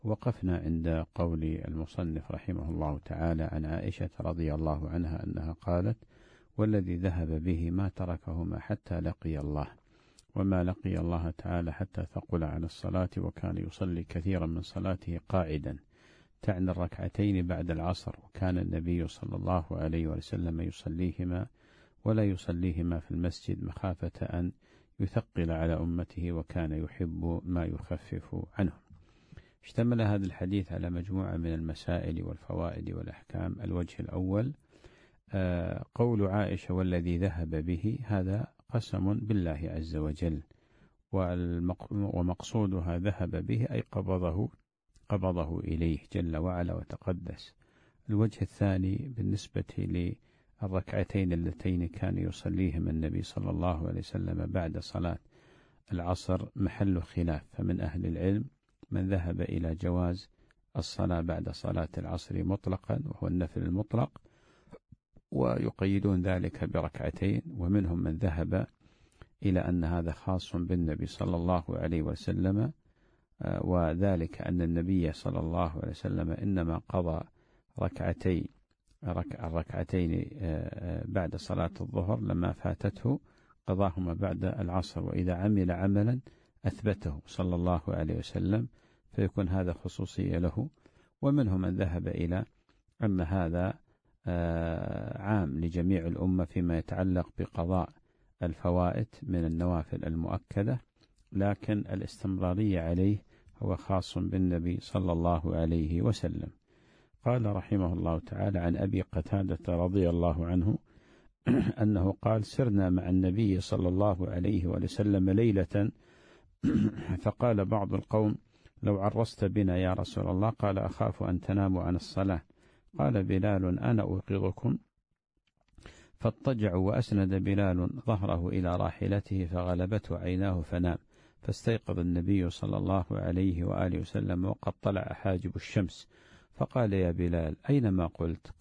وقفنا عند قول المصنف رحمه الله تعالى عن عائشة رضي الله عنها أنها قالت: والذي ذهب به ما تركهما حتى لقي الله، وما لقي الله تعالى حتى ثقل عن الصلاة، وكان يصلي كثيرا من صلاته قاعدا، تعني الركعتين بعد العصر، وكان النبي صلى الله عليه وسلم يصليهما ولا يصليهما في المسجد مخافة أن يثقل على أمته، وكان يحب ما يخفف عنهم. اشتمل هذا الحديث على مجموعة من المسائل والفوائد والأحكام. الوجه الأول قول عائشة: والذي ذهب به، هذا قسم بالله عز وجل، ومقصودها ذهب به أي قبضه إليه جل وعلا وتقدس. الوجه الثاني بالنسبة للركعتين اللتين كان يصليهما النبي صلى الله عليه وسلم بعد صلاة العصر محل خلاف، فمن أهل العلم من ذهب إلى جواز الصلاة بعد صلاة العصر مطلقا، وهو النفل المطلق، ويقيدون ذلك بركعتين، ومنهم من ذهب إلى أن هذا خاص بالنبي صلى الله عليه وسلم، وذلك أن النبي صلى الله عليه وسلم إنما قضى الركعتين بعد صلاة الظهر لما فاتته، قضاهما بعد العصر، وإذا عمل عملا أثبته صلى الله عليه وسلم فيكون هذا خصوصية له. ومنهم من ذهب إلى أن هذا عام لجميع الأمة فيما يتعلق بقضاء الفوائت من النوافل المؤكدة، لكن الاستمرارية عليه هو خاص بالنبي صلى الله عليه وسلم. قال رحمه الله تعالى عن أبي قتادة رضي الله عنه أنه قال: سرنا مع النبي صلى الله عليه وسلم ليلة، فقال بعض القوم: لو عرست بنا يا رسول الله. قال: أخاف أن تناموا عن الصلاة. قال بلال: أنا أوقظكم. فاضطجعوا، وأسند بلال ظهره إلى راحلته فغلبته عيناه فنام، فاستيقظ النبي صلى الله عليه وآله وسلم وقد طلع حاجب الشمس، فقال: يا بلال أينما قلت؟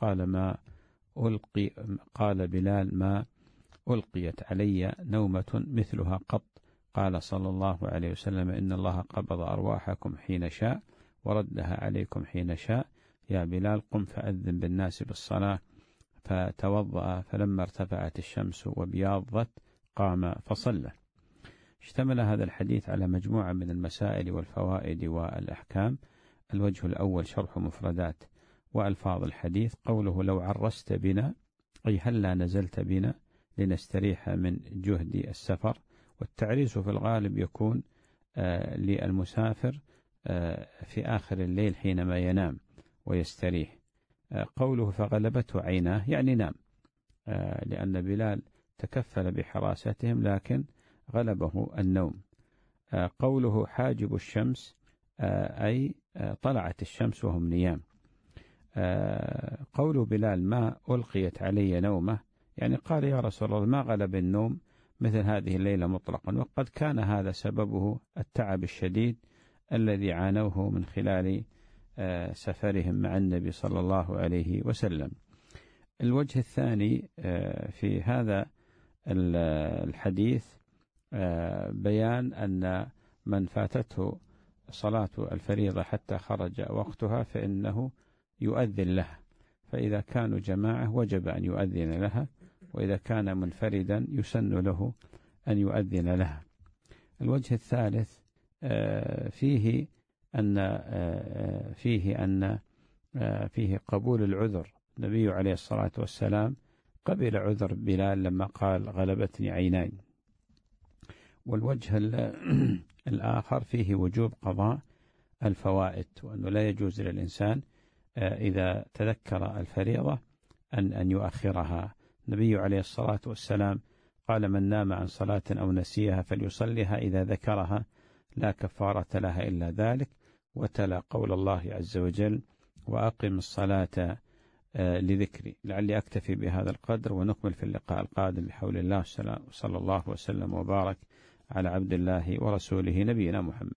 قال بلال: ما ألقيت علي نومة مثلها قط. قال صلى الله عليه وسلم: إن الله قبض أرواحكم حين شاء وردها عليكم حين شاء. يا بلال قم فأذن بالناس بالصلاة. فتوضأ، فلما ارتفعت الشمس وبياضت قام فصلى. اشتمل هذا الحديث على مجموعة من المسائل والفوائد والأحكام. الوجه الأول شرح مفردات وألفاظ الحديث. قوله: لو عرست بنا، أي هلا نزلت بنا لنستريح من جهد السفر. والتعريس في الغالب يكون للمسافر في آخر الليل حينما ينام ويستريح. قوله فغلبته عيناه يعني نام، لأن بلال تكفل بحراستهم لكن غلبه النوم. قوله حاجب الشمس أي طلعت الشمس وهم نيام. قول بلال: ما ألقيت علي نومة، يعني قال: يا رسول الله ما غلب النوم مثل هذه الليلة مطلقا، وقد كان هذا سببه التعب الشديد الذي عانوه من خلال سفرهم مع النبي صلى الله عليه وسلم. الوجه الثاني في هذا الحديث بيان أن من فاتته صلاة الفريضة حتى خرج وقتها فإنه يؤذن لها، فإذا كانوا جماعة وجب أن يؤذن لها، وإذا كان منفردا يسن له أن يؤذن لها. الوجه الثالث فيه قبول العذر. النبي عليه الصلاة والسلام قبل عذر بلال لما قال: غلبتني عيناي. والوجه الآخر فيه وجوب قضاء الفوائد، وأنه لا يجوز للإنسان إذا تذكر الفريضة أن يؤخرها. النبي عليه الصلاة والسلام قال: من نام عن صلاة أو نسيها فليصليها إذا ذكرها، لا كفارة لها إلا ذلك. وتلا قول الله عز وجل: وأقم الصلاة لذكري. لعلي أكتفي بهذا القدر، ونكمل في اللقاء القادم بحول الله. صلى الله وسلم وبارك على عبد الله ورسوله نبينا محمد.